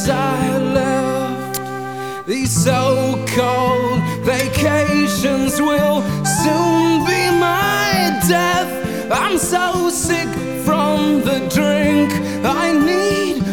I left. These so-called vacations will soon be my death. I'm so sick from the drink. I need